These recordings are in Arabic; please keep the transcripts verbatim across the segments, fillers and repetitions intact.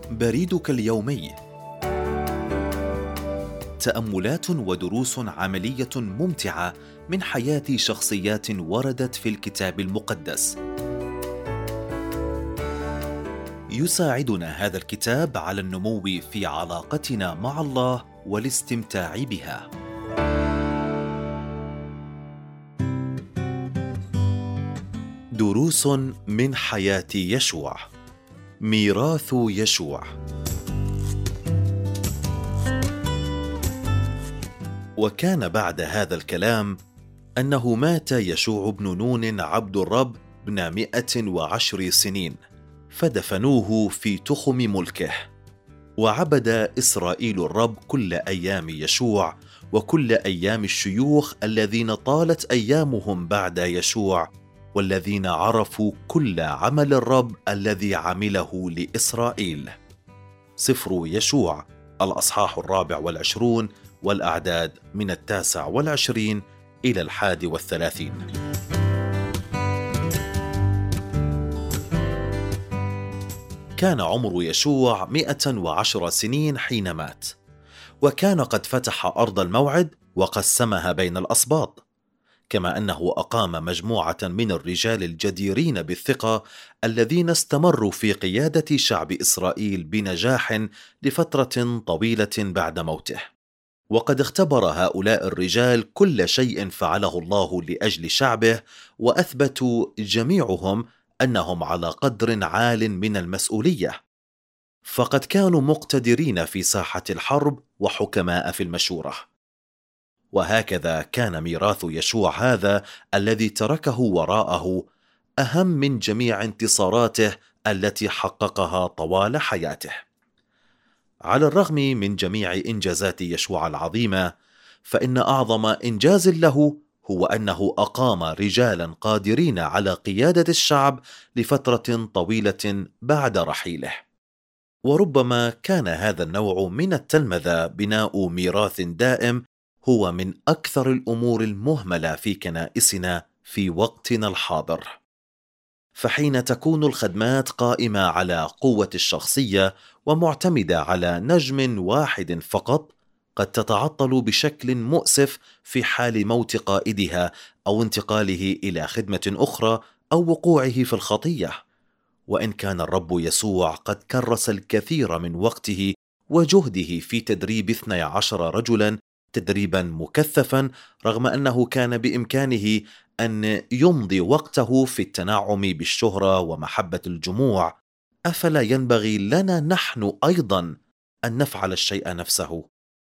بريدك اليومي. تأملات ودروس عملية ممتعة من حياة شخصيات وردت في الكتاب المقدس. يساعدنا هذا الكتاب على النمو في علاقتنا مع الله والاستمتاع بها. دروس من حياة يشوع. ميراث يشوع. وكان بعد هذا الكلام أنه مات يشوع بن نون عبد الرب ابن مئة وعشر سنين، فدفنوه في تخم ملكه. وعبد إسرائيل الرب كل أيام يشوع وكل أيام الشيوخ الذين طالت أيامهم بعد يشوع، والذين عرفوا كل عمل الرب الذي عمله لإسرائيل. سفر يشوع الأصحاح الرابع والعشرون والأعداد من التاسع والعشرين إلى الحادي والثلاثين. كان عمر يشوع مئة وعشر سنين حين مات، وكان قد فتح أرض الموعد وقسمها بين الأسباط، كما أنه أقام مجموعة من الرجال الجديرين بالثقة الذين استمروا في قيادة شعب إسرائيل بنجاح لفترة طويلة بعد موته. وقد اختبر هؤلاء الرجال كل شيء فعله الله لأجل شعبه، وأثبتوا جميعهم أنهم على قدر عال من المسؤولية، فقد كانوا مقتدرين في ساحة الحرب وحكماء في المشورة. وهكذا كان ميراث يشوع هذا الذي تركه وراءه أهم من جميع انتصاراته التي حققها طوال حياته. على الرغم من جميع إنجازات يشوع العظيمة، فإن أعظم إنجاز له هو أنه أقام رجالا قادرين على قيادة الشعب لفترة طويلة بعد رحيله. وربما كان هذا النوع من التلمذة بناء ميراث دائم هو من أكثر الأمور المهملة في كنائسنا في وقتنا الحاضر. فحين تكون الخدمات قائمة على قوة الشخصية ومعتمدة على نجم واحد فقط، قد تتعطل بشكل مؤسف في حال موت قائدها أو انتقاله إلى خدمة أخرى أو وقوعه في الخطية. وإن كان الرب يسوع قد كرس الكثير من وقته وجهده في تدريب اثني عشر رجلا تدريبا مكثفا، رغم أنه كان بإمكانه أن يمضي وقته في التنعم بالشهرة ومحبة الجموع، أفلا ينبغي لنا نحن أيضا أن نفعل الشيء نفسه؟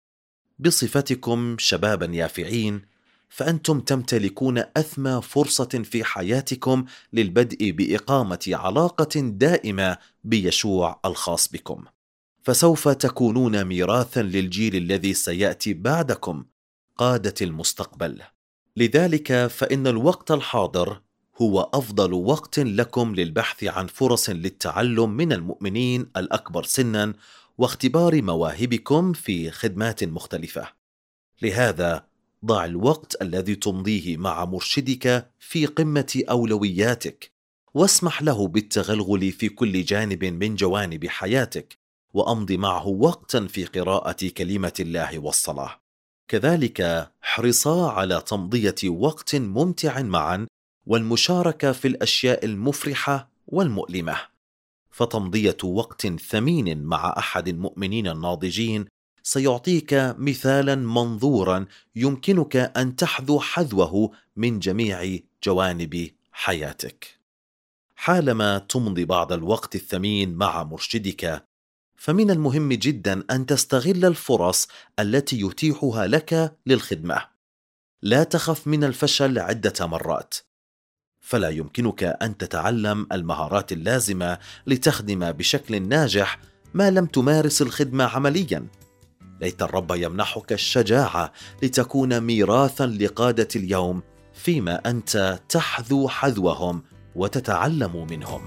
بصفتكم شبابا يافعين، فأنتم تمتلكون أثمى فرصة في حياتكم للبدء بإقامة علاقة دائمة بيشوع الخاص بكم، فسوف تكونون ميراثا للجيل الذي سيأتي بعدكم، قادة المستقبل. لذلك فإن الوقت الحاضر هو أفضل وقت لكم للبحث عن فرص للتعلم من المؤمنين الأكبر سنا واختبار مواهبكم في خدمات مختلفة. لهذا ضع الوقت الذي تمضيه مع مرشدك في قمة أولوياتك، واسمح له بالتغلغل في كل جانب من جوانب حياتك، وأمضي معه وقتا في قراءة كلمة الله والصلاة. كذلك حرصا على تمضية وقت ممتع معا والمشاركة في الأشياء المفرحة والمؤلمة. فتمضية وقت ثمين مع أحد المؤمنين الناضجين سيعطيك مثالا منظورا يمكنك أن تحذو حذوه من جميع جوانب حياتك. حالما تمضي بعض الوقت الثمين مع مرشدك، فمن المهم جدا أن تستغل الفرص التي يتيحها لك للخدمة. لا تخف من الفشل عدة مرات، فلا يمكنك أن تتعلم المهارات اللازمة لتخدم بشكل ناجح ما لم تمارس الخدمة عمليا. ليت الرب يمنحك الشجاعة لتكون ميراثا لقادة اليوم، فيما أنت تحذو حذوهم وتتعلم منهم.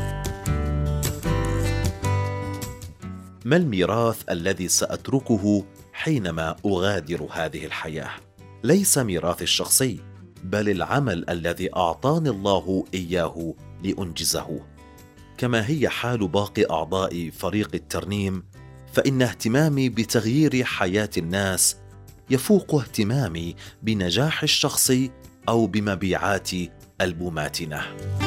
ما الميراث الذي سأتركه حينما أغادر هذه الحياة؟ ليس ميراثي الشخصي، بل العمل الذي أعطاني الله إياه لأنجزه. كما هي حال باقي أعضاء فريق الترنيم، فإن اهتمامي بتغيير حياة الناس يفوق اهتمامي بنجاح الشخص أو بمبيعات ألبوماتنا.